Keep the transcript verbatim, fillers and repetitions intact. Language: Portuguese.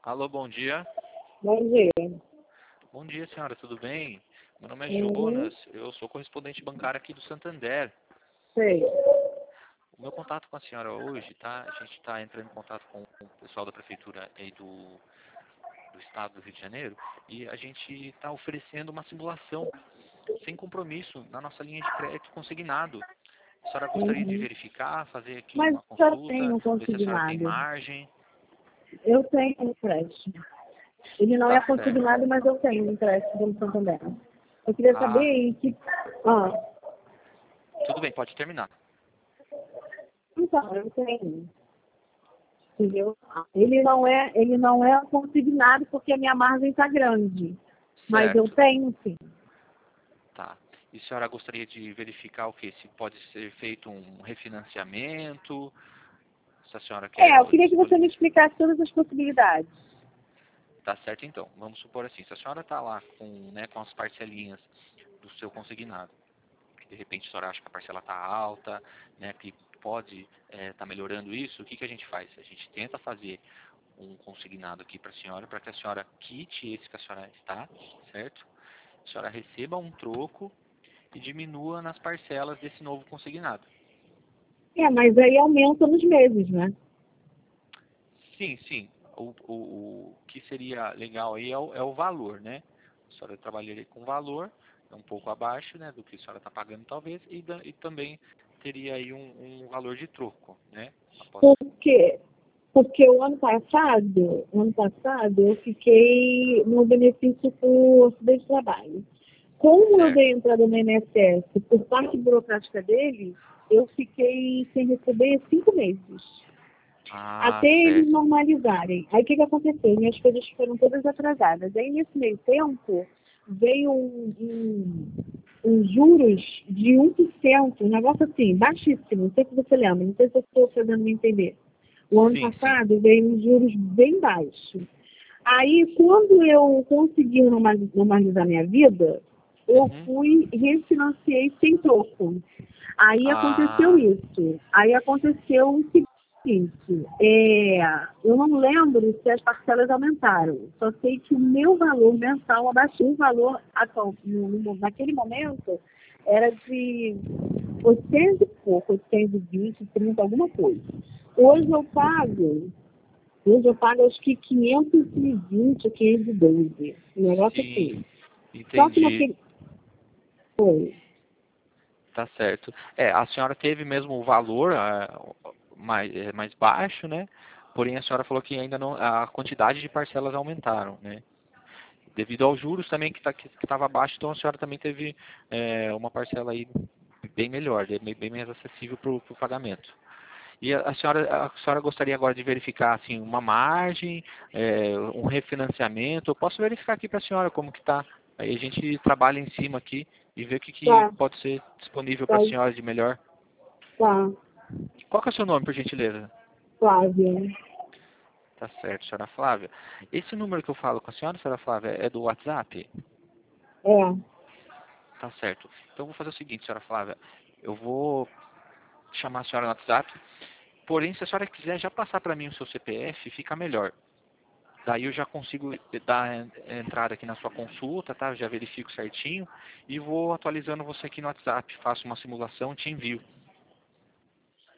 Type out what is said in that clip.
Alô, bom dia. Bom dia. Bom dia, senhora, tudo bem? Meu nome é Uhum, Jonas, eu sou correspondente bancário aqui do Santander. sei. O meu contato com a senhora hoje, tá? A gente está entrando em contato com o pessoal da prefeitura aí do, do estado do Rio de Janeiro e a gente está oferecendo uma simulação sem compromisso na nossa linha de crédito consignado. A senhora gostaria de Uhum. verificar, fazer aqui Mas uma a senhora tem consulta, um ver se a senhora tem consignado. margem? Eu tenho um empréstimo. Ele não é Tá certo. consignado, mas eu tenho um empréstimo do Santander. Eu queria saber Ah, em que... Ah, tudo bem, pode terminar. então, eu tenho. Entendeu? Ele não é, ele não é consignado porque a minha margem está grande. Mas eu Certo. tenho, sim. Tá. E a senhora gostaria de verificar o que? Se pode ser feito um refinanciamento, se a senhora quer É, eu o queria que você me disponibilizar. explicasse todas as possibilidades. Tá certo então. Vamos supor assim, se a senhora está lá com, né, com as parcelinhas do seu consignado, que de repente a senhora acha que a parcela está alta, né, que pode estar melhorando isso, o que, que a gente faz? A gente tenta fazer um consignado aqui para a senhora, para que a senhora quite esse que a senhora está, certo? A senhora receba um troco e diminua nas parcelas desse novo consignado. É, mas aí aumenta nos meses, né? Sim, sim. O, o, o que seria legal aí é o, é o valor, né? A senhora trabalharia com valor, é um pouco abaixo, né, do que a senhora está pagando talvez, e, da, e também teria aí um, um valor de troco, né? Após... Porque, porque o ano passado, o ano passado, eu fiquei no benefício por acidente de trabalho. Como eu dei Certo. entrada no I N S S por parte burocrática dele, eu fiquei sem receber cinco meses. Ah, Até eles certo. normalizarem. Aí o que, que aconteceu? Minhas coisas foram todas atrasadas. Aí nesse meio tempo veio um, um, um juros de um por cento, um negócio assim, baixíssimo. Não sei se você lembra, não sei se eu estou fazendo me entender. O ano Sim, sim. passado veio uns juros bem baixos. Aí, quando eu consegui normali- normalizar minha vida, eu Uhum. fui e refinanciei sem troco. Aí aconteceu Ah, isso. Aí aconteceu o seguinte, é, eu não lembro se as parcelas aumentaram. Só sei que o meu valor mensal abaixou. O valor atual, no- no- naquele momento, era de oitocentos e pouco, oitocentos e vinte, trinta, alguma coisa. Hoje eu pago, hoje eu pago acho que quinhentos e vinte, quinhentos e doze. Um negócio sim, assim. Só que entendi. naquele. Foi. Tá certo. É, a senhora teve mesmo o valor ah, mais, eh, mais baixo, né? Porém, a senhora falou que ainda não, a quantidade de parcelas aumentaram, né? Devido aos juros também que tá, que estava baixo, então a senhora também teve é, uma parcela aí bem melhor, bem, bem mais acessível para o pagamento. E a, a senhora, a senhora gostaria agora de verificar assim uma margem, é, um refinanciamento? Eu posso verificar aqui para a senhora como que está. Aí a gente trabalha em cima aqui e vê o que, que Tá, pode ser disponível para tá, a senhora de melhor. tá, Qual que é o seu nome, por gentileza? Flávia. Tá certo, senhora Flávia. Esse número que eu falo com a senhora, senhora Flávia, é do WhatsApp? É, Tá certo. Então eu vou fazer o seguinte, senhora Flávia. Eu vou chamar a senhora no WhatsApp. Porém, se a senhora quiser já passar para mim o seu C P F, fica melhor. Daí eu já consigo dar entrada aqui na sua consulta, tá? Eu já verifico certinho e vou atualizando você aqui no WhatsApp. Faço uma simulação e te envio.